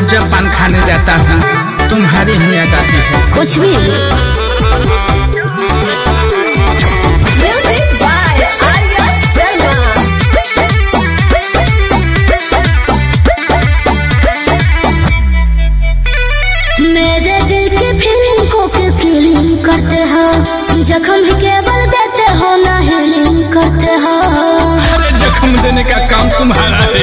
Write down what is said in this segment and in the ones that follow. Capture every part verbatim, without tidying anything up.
जब पान खाने जाता हूँ तुम्हारी ही याद आती है। कुछ भी मेरे दिल की फीलिंग को फीलिंग करते हो, जख्म भी केवल देते हो ना हीलिंग करते हो। अरे जख्म देने का काम तुम्हारा है।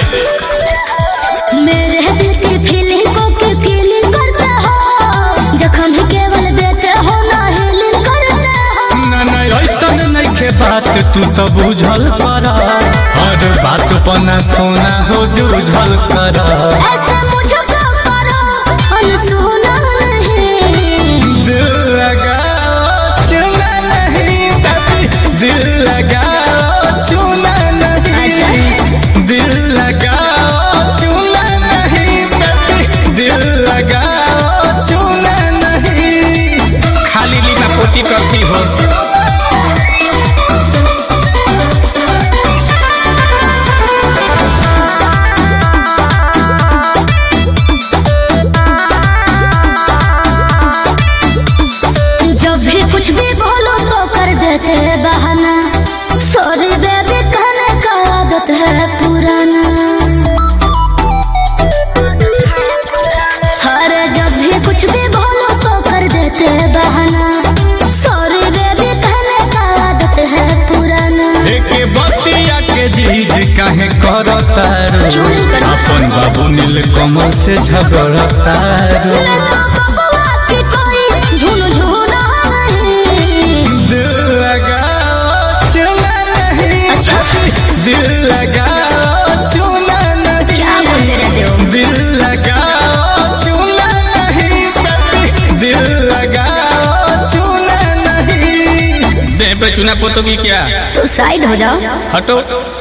मेरे दिल की फीलिंग को फीलिंग करते हो, जख्म भी केवल देते हो ना हीलिंग करते हो। ना ना ऐसा नहीं के बात तू तो बुझल करा, हर बात पना सोना हो जूझल करा। ऐसे मुझको करो अनसुना नहीं, दिल लगाओ चुना नहीं तभी, दिल लगाओ चुना नहीं, दिल लगाओ चुना नहीं तभी, दिल लगाओ चुना नहीं। खाली लीला पोती करती हो। जब भी कुछ भी बोलो तो कर देते बहाना, सॉरी बेबी कहने का आदत है पुराना। अरे जब भी कुछ भी बोलो तो कर देते बहाना, सॉरी बेबी कहने का आदत है पुराना। एक बतिया के जीद काहे करता रो, अपन बाबू नील कमल से झगड़ता रो। बबुआ की कोई झूल झूला नहीं, दिल लगाओ चुना नहीं, दिल लगाओ चुना नहीं, क्या बोलते रहते हो? दिल लगाओ चुना नहीं, दिल लगाओ चुना नहीं। दे पे चुना पोतोगी क्या? तो साइड हो जाओ। हटो।